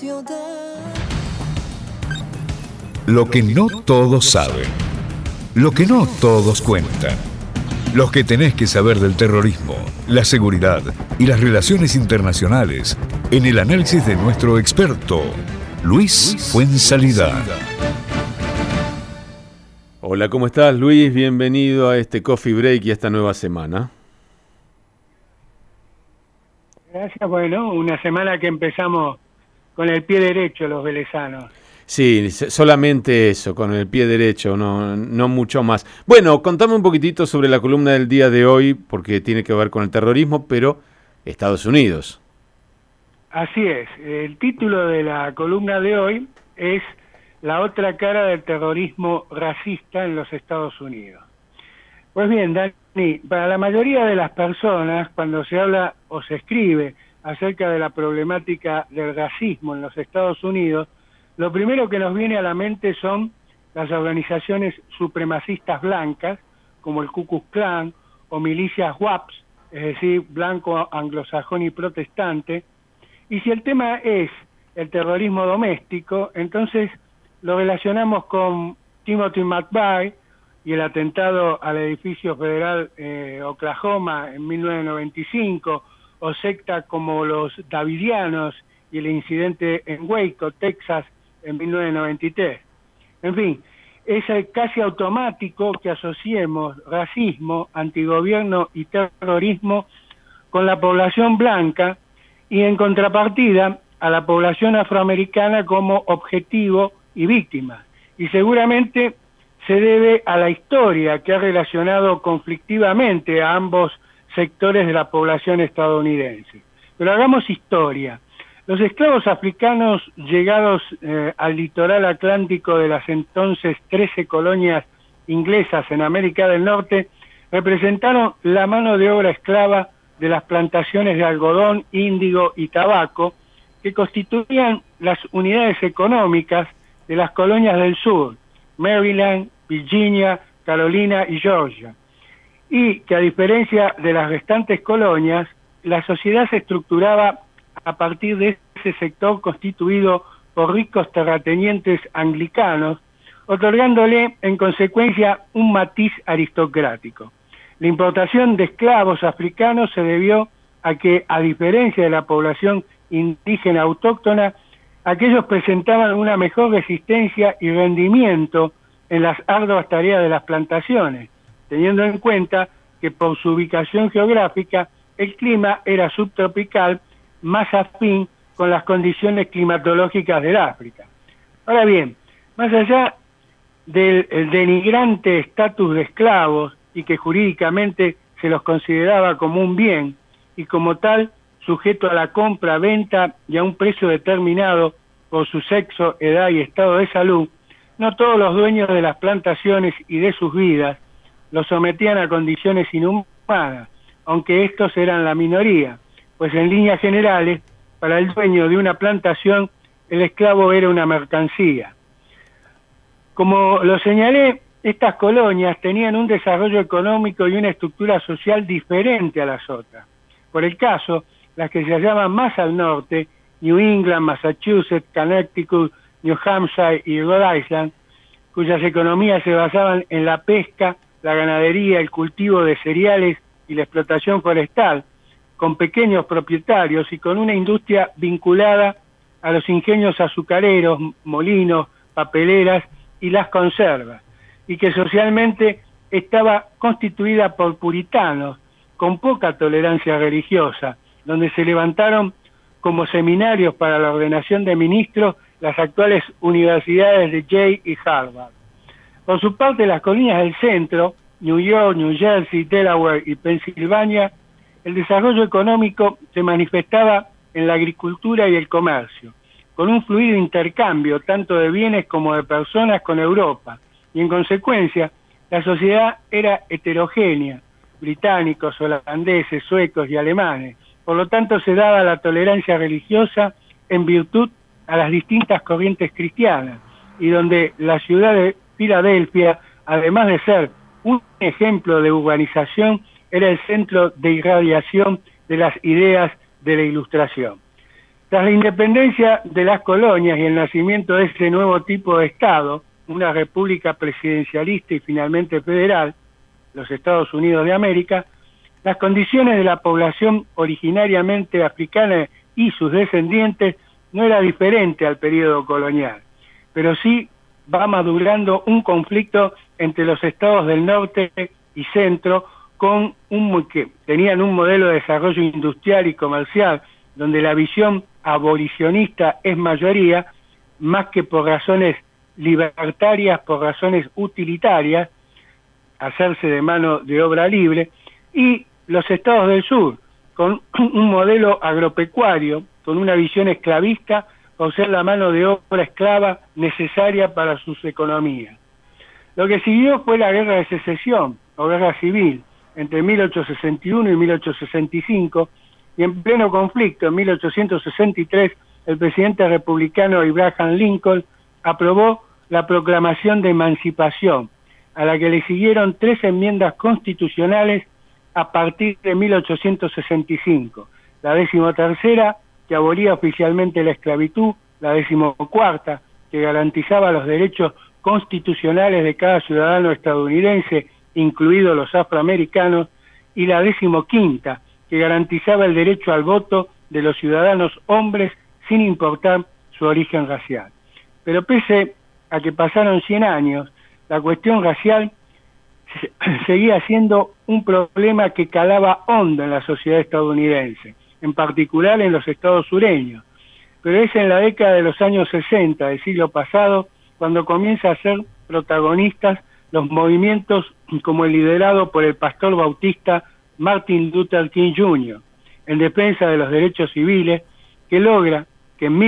Lo que no todos saben, lo que no todos cuentan, los que tenés que saber del terrorismo, la seguridad y las relaciones internacionales, en el análisis de nuestro experto, Luis Fuenzalida. Hola, ¿cómo estás, Luis? Bienvenido a este Coffee Break y a esta nueva semana. Gracias, bueno, una semana que empezamos con el pie derecho los velezanos. Sí, solamente eso, con el pie derecho, no mucho más. Bueno, contame un poquitito sobre la columna del día de hoy, porque tiene que ver con el terrorismo, pero Estados Unidos. Así es, el título de la columna de hoy es La otra cara del terrorismo racista en los Estados Unidos. Pues bien, Dani, para la mayoría de las personas, cuando se habla o se escribe acerca de la problemática del racismo en los Estados Unidos, lo primero que nos viene a la mente son las organizaciones supremacistas blancas, como el Ku Klux Klan o milicias WAPs, es decir, blanco, anglosajón y protestante. Y si el tema es el terrorismo doméstico, entonces lo relacionamos con Timothy McVeigh y el atentado al edificio federal Oklahoma en 1995, o sectas como los Davidianos y el incidente en Waco, Texas, en 1993. En fin, es casi automático que asociemos racismo, antigobierno y terrorismo con la población blanca y en contrapartida a la población afroamericana como objetivo y víctima. Y seguramente se debe a la historia que ha relacionado conflictivamente a ambos sectores de la población estadounidense. Pero hagamos historia. Los esclavos africanos llegados al litoral atlántico de las entonces 13 colonias inglesas en América del Norte representaron la mano de obra esclava de las plantaciones de algodón, índigo y tabaco que constituían las unidades económicas de las colonias del sur, Maryland, Virginia, Carolina y Georgia, y que a diferencia de las restantes colonias, la sociedad se estructuraba a partir de ese sector constituido por ricos terratenientes anglicanos, otorgándole en consecuencia un matiz aristocrático. La importación de esclavos africanos se debió a que, a diferencia de la población indígena autóctona, aquellos presentaban una mejor resistencia y rendimiento en las arduas tareas de las plantaciones, teniendo en cuenta que por su ubicación geográfica el clima era subtropical, más afín con las condiciones climatológicas del África. Ahora bien, más allá del denigrante estatus de esclavos y que jurídicamente se los consideraba como un bien y como tal sujeto a la compra, venta y a un precio determinado por su sexo, edad y estado de salud, no todos los dueños de las plantaciones y de sus vidas los sometían a condiciones inhumanas, aunque estos eran la minoría, pues en líneas generales, para el dueño de una plantación, el esclavo era una mercancía. Como lo señalé, estas colonias tenían un desarrollo económico y una estructura social diferente a las otras. Por el caso, las que se hallaban más al norte, New England, Massachusetts, Connecticut, New Hampshire y Rhode Island, cuyas economías se basaban en la pesca, la ganadería, el cultivo de cereales y la explotación forestal, con pequeños propietarios y con una industria vinculada a los ingenios azucareros, molinos, papeleras y las conservas, y que socialmente estaba constituida por puritanos con poca tolerancia religiosa, donde se levantaron como seminarios para la ordenación de ministros las actuales universidades de Yale y Harvard. Por su parte, las colonias del centro, New York, New Jersey, Delaware y Pensilvania, el desarrollo económico se manifestaba en la agricultura y el comercio, con un fluido intercambio tanto de bienes como de personas con Europa, y en consecuencia, la sociedad era heterogénea, británicos, holandeses, suecos y alemanes. Por lo tanto, se daba la tolerancia religiosa en virtud a las distintas corrientes cristianas, y donde la ciudad de Filadelfia, además de ser un ejemplo de urbanización, era el centro de irradiación de las ideas de la Ilustración. Tras la independencia de las colonias y el nacimiento de ese nuevo tipo de Estado, una república presidencialista y finalmente federal, los Estados Unidos de América, las condiciones de la población originariamente africana y sus descendientes no era diferente al periodo colonial, pero sí va madurando un conflicto entre los estados del norte y centro que tenían un modelo de desarrollo industrial y comercial donde la visión abolicionista es mayoría, más que por razones libertarias, por razones utilitarias, hacerse de mano de obra libre, y los estados del sur, con un modelo agropecuario, con una visión esclavista, por ser la mano de obra esclava necesaria para sus economías. Lo que siguió fue la guerra de secesión, o guerra civil, entre 1861 y 1865, y en pleno conflicto, en 1863, el presidente republicano Abraham Lincoln aprobó la Proclamación de Emancipación, a la que le siguieron 3 enmiendas constitucionales a partir de 1865. La 13ª, que abolía oficialmente la esclavitud, la 14ª, que garantizaba los derechos constitucionales de cada ciudadano estadounidense, incluidos los afroamericanos, y la 15ª, que garantizaba el derecho al voto de los ciudadanos hombres sin importar su origen racial. Pero pese a que pasaron 100 años, la cuestión racial seguía siendo un problema que calaba hondo en la sociedad estadounidense, en particular en los estados sureños. Pero es en la década de los años 60 del siglo pasado cuando comienza a ser protagonistas los movimientos como el liderado por el pastor bautista Martin Luther King Jr., en defensa de los derechos civiles, que logra que en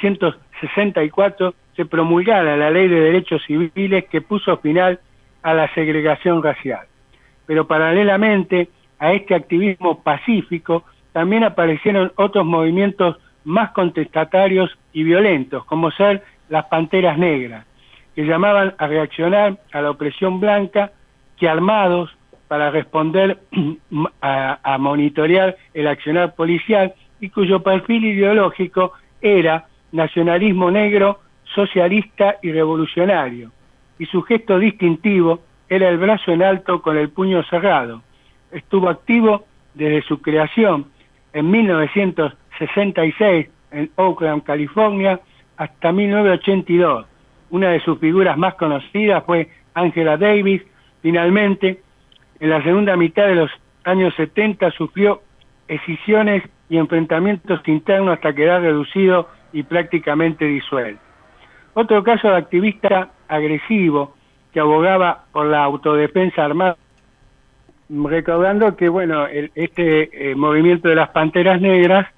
1964 se promulgara la Ley de Derechos Civiles que puso final a la segregación racial. Pero paralelamente a este activismo pacífico, también aparecieron otros movimientos más contestatarios y violentos, como ser las Panteras Negras, que llamaban a reaccionar a la opresión blanca, que armados para responder a monitorear el accionar policial, y cuyo perfil ideológico era nacionalismo negro, socialista y revolucionario, y su gesto distintivo era el brazo en alto con el puño cerrado. Estuvo activo desde su creación en 1966 en Oakland, California, hasta 1982. Una de sus figuras más conocidas fue Angela Davis. Finalmente, en la segunda mitad de los años 70 sufrió escisiones y enfrentamientos internos hasta quedar reducido y prácticamente disuelto. Otro caso de activista agresivo que abogaba por la autodefensa armada, recordando que este movimiento de las Panteras Negras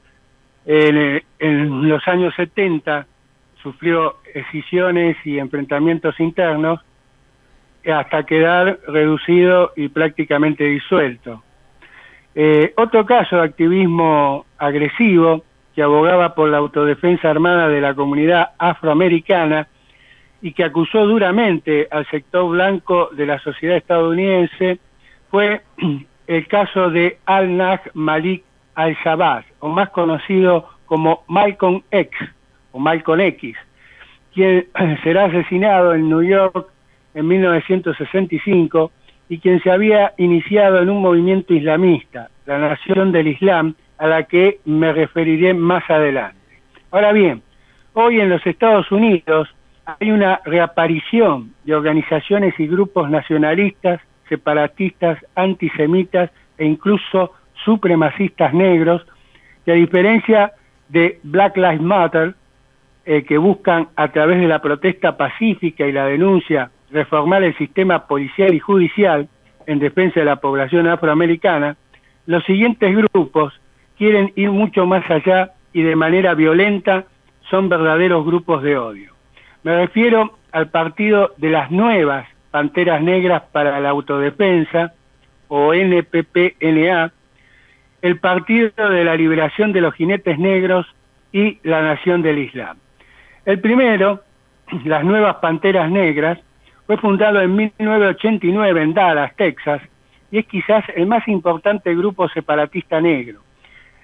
en los años 70 sufrió escisiones y enfrentamientos internos hasta quedar reducido y prácticamente disuelto. Otro caso de activismo agresivo que abogaba por la autodefensa armada de la comunidad afroamericana y que acusó duramente al sector blanco de la sociedad estadounidense fue el caso de Al-Naj Malik Al-Shabazz, o más conocido como Malcolm X, o Malcolm X, quien será asesinado en New York en 1965 y quien se había iniciado en un movimiento islamista, la Nación del Islam, a la que me referiré más adelante. Ahora bien, hoy en los Estados Unidos hay una reaparición de organizaciones y grupos nacionalistas, separatistas, antisemitas e incluso supremacistas negros, que a diferencia de Black Lives Matter, que buscan a través de la protesta pacífica y la denuncia reformar el sistema policial y judicial en defensa de la población afroamericana, los siguientes grupos quieren ir mucho más allá y de manera violenta son verdaderos grupos de odio. Me refiero al partido de las nuevas Panteras Negras para la Autodefensa, o NPPNA, el Partido de la Liberación de los Jinetes Negros y la Nación del Islam. El primero, las nuevas Panteras Negras, fue fundado en 1989 en Dallas, Texas, y es quizás el más importante grupo separatista negro.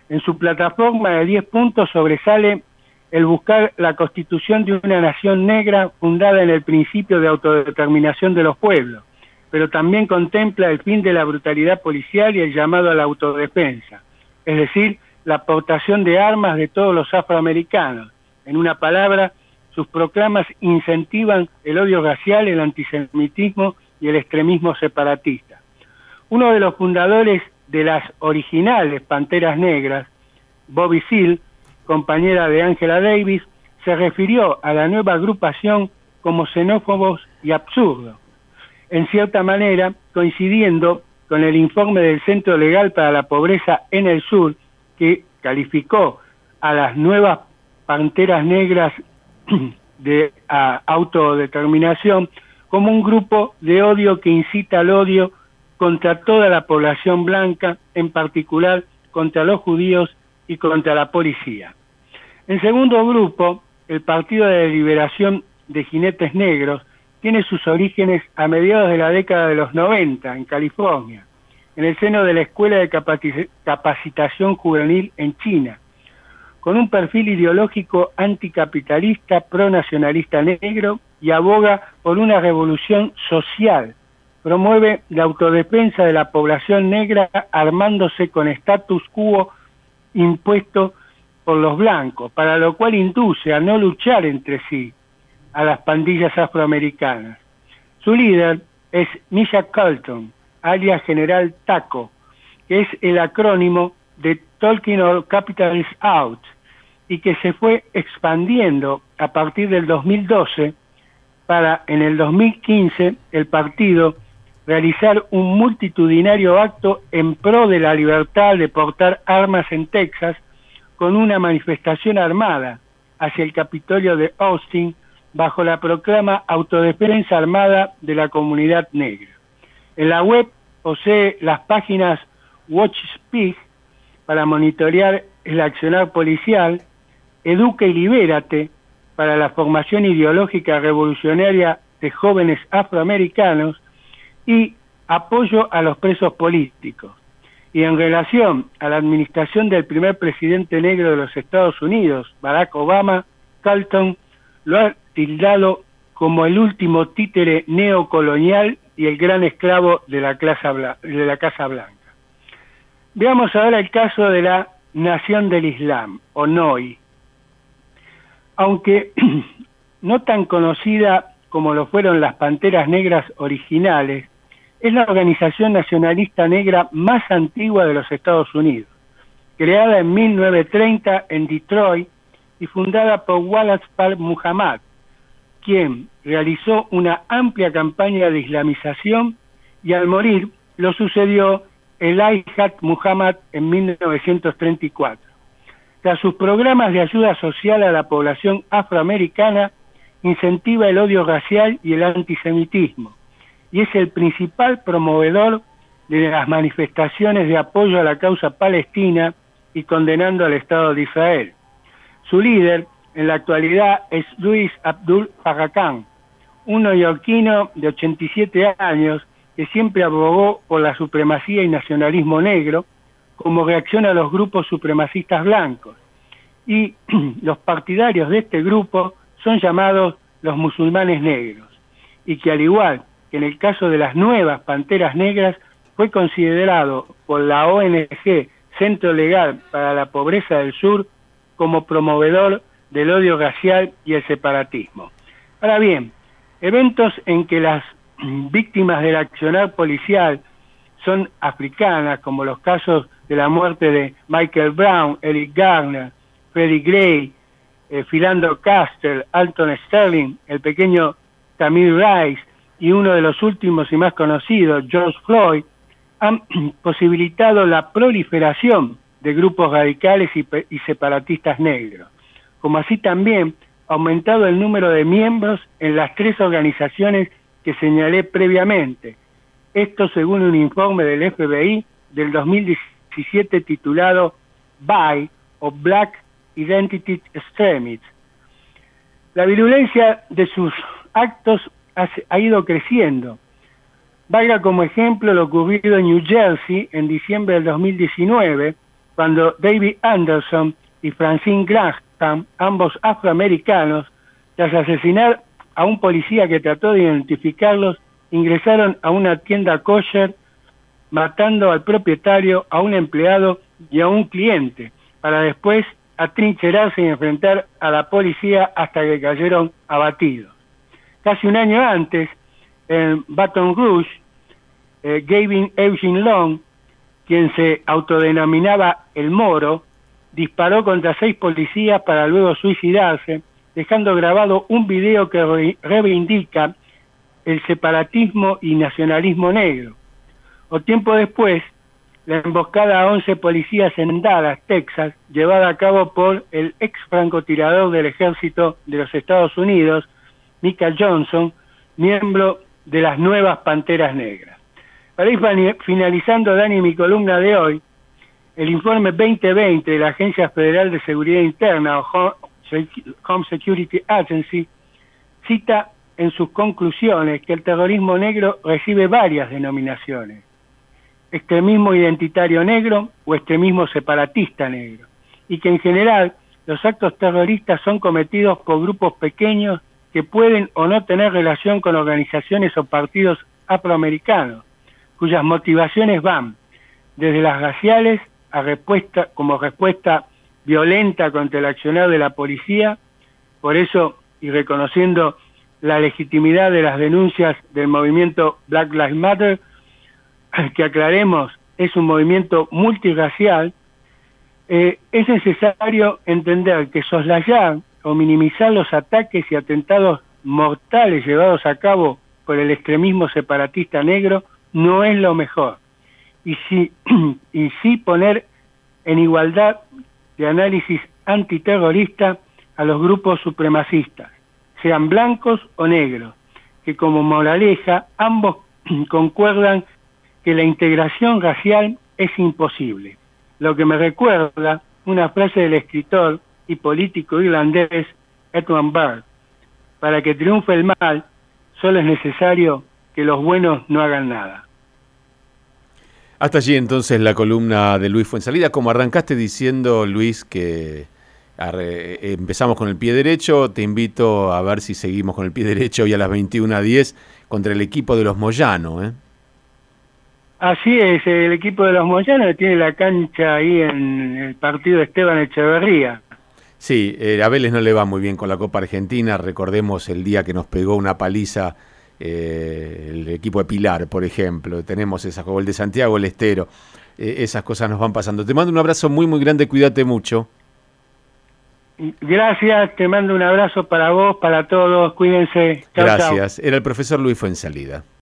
En su plataforma de 10 puntos sobresale el buscar la constitución de una nación negra fundada en el principio de autodeterminación de los pueblos, pero también contempla el fin de la brutalidad policial y el llamado a la autodefensa, es decir, la aportación de armas de todos los afroamericanos. En una palabra, sus proclamas incentivan el odio racial, el antisemitismo y el extremismo separatista. Uno de los fundadores de las originales Panteras Negras, Bobby Seale, compañera de Angela Davis, se refirió a la nueva agrupación como xenófobos y absurdos, en cierta manera coincidiendo con el informe del Centro Legal para la Pobreza en el Sur, que calificó a las nuevas Panteras Negras de autodeterminación como un grupo de odio que incita al odio contra toda la población blanca, en particular contra los judíos y contra la policía. En segundo grupo, el Partido de Liberación de Jinetes Negros tiene sus orígenes a mediados de la década de los 90 en California, en el seno de la Escuela de Capacitación Juvenil en China, con un perfil ideológico anticapitalista, pronacionalista negro y aboga por una revolución social. Promueve la autodefensa de la población negra armándose con status quo impuesto por los blancos, para lo cual induce a no luchar entre sí a las pandillas afroamericanas. Su líder es Misha Colton, alias General Taco, que es el acrónimo de Talking All Capitalists Out, y que se fue expandiendo a partir del 2012 para, en el 2015, el partido realizar un multitudinario acto en pro de la libertad de portar armas en Texas, con una manifestación armada hacia el Capitolio de Austin bajo la proclama Autodefensa Armada de la Comunidad Negra. En la web posee las páginas Watch Speak para monitorear el accionar policial, Educa y Libérate para la formación ideológica revolucionaria de jóvenes afroamericanos y Apoyo a los presos políticos. Y en relación a la administración del primer presidente negro de los Estados Unidos, Barack Obama, Colton lo ha tildado como el último títere neocolonial y el gran esclavo de la Casa Blanca. Veamos ahora el caso de la Nación del Islam, o NOI. Aunque no tan conocida como lo fueron las Panteras Negras originales, es la organización nacionalista negra más antigua de los Estados Unidos, creada en 1930 en Detroit y fundada por Wallace Park Muhammad, quien realizó una amplia campaña de islamización y al morir lo sucedió Elijah Muhammad en 1934. Tras sus programas de ayuda social a la población afroamericana, incentiva el odio racial y el antisemitismo, y es el principal promovedor de las manifestaciones de apoyo a la causa palestina y condenando al Estado de Israel. Su líder en la actualidad es Louis Abdul Farrakhan, un neoyorquino de 87 años que siempre abogó por la supremacía y nacionalismo negro como reacción a los grupos supremacistas blancos. Y los partidarios de este grupo son llamados los musulmanes negros, y que al igual que en el caso de las nuevas Panteras Negras, fue considerado por la ONG Centro Legal para la Pobreza del Sur como promovedor del odio racial y el separatismo. Ahora bien, eventos en que las víctimas del accionar policial son africanas, como los casos de la muerte de Michael Brown, Eric Garner, Freddie Gray, Philando Castile, Alton Sterling, el pequeño Tamir Rice y uno de los últimos y más conocidos, George Floyd, han posibilitado la proliferación de grupos radicales y separatistas negros, como así también ha aumentado el número de miembros en las 3 organizaciones que señalé previamente. Esto según un informe del FBI del 2017 titulado BI, o Black Identity Extremists. La virulencia de sus actos ha ido creciendo. Valga como ejemplo lo ocurrido en New Jersey en diciembre del 2019, cuando David Anderson y Francine Graham, ambos afroamericanos, tras asesinar a un policía que trató de identificarlos, ingresaron a una tienda kosher, matando al propietario, a un empleado y a un cliente, para después atrincherarse y enfrentar a la policía hasta que cayeron abatidos. Casi un año antes, en Baton Rouge, Gavin Eugene Long, quien se autodenominaba El Moro, disparó contra 6 policías para luego suicidarse, dejando grabado un video que reivindica el separatismo y nacionalismo negro. O tiempo después, la emboscada a 11 policías en Dallas, Texas, llevada a cabo por el ex francotirador del ejército de los Estados Unidos, Micah Johnson, miembro de las nuevas Panteras Negras. Para ir finalizando, Dani, mi columna de hoy, el informe 2020 de la Agencia Federal de Seguridad Interna, o Home Security Agency, cita en sus conclusiones que el terrorismo negro recibe varias denominaciones: extremismo identitario negro o extremismo separatista negro, y que en general los actos terroristas son cometidos por grupos pequeños que pueden o no tener relación con organizaciones o partidos afroamericanos, cuyas motivaciones van desde las raciales a respuesta violenta contra el accionar de la policía. Por eso, y reconociendo la legitimidad de las denuncias del movimiento Black Lives Matter, que aclaremos, es un movimiento multirracial, es necesario entender que soslayar o minimizar los ataques y atentados mortales llevados a cabo por el extremismo separatista negro no es lo mejor, y sí poner en igualdad de análisis antiterrorista a los grupos supremacistas, sean blancos o negros, que como moraleja ambos concuerdan que la integración racial es imposible, lo que me recuerda una frase del escritor y político irlandés Edmund Burke: para que triunfe el mal, solo es necesario que los buenos no hagan nada. Hasta allí entonces la columna de Luis Fuenzalida. Como arrancaste diciendo, Luis, que empezamos con el pie derecho, te invito a ver si seguimos con el pie derecho hoy a las 21:10 contra el equipo de los Moyano, ¿eh? Así es, el equipo de los Moyanos tiene la cancha ahí en el partido de Esteban Echeverría. Sí, a Vélez no le va muy bien con la Copa Argentina. Recordemos el día que nos pegó una paliza el equipo de Pilar, por ejemplo. Tenemos esa, o el de Santiago del Estero. Esas cosas nos van pasando. Te mando un abrazo muy, muy grande. Cuídate mucho. Gracias, te mando un abrazo para vos, para todos. Cuídense. Chau, gracias. chau. Era el profesor Luis Fuenzalida.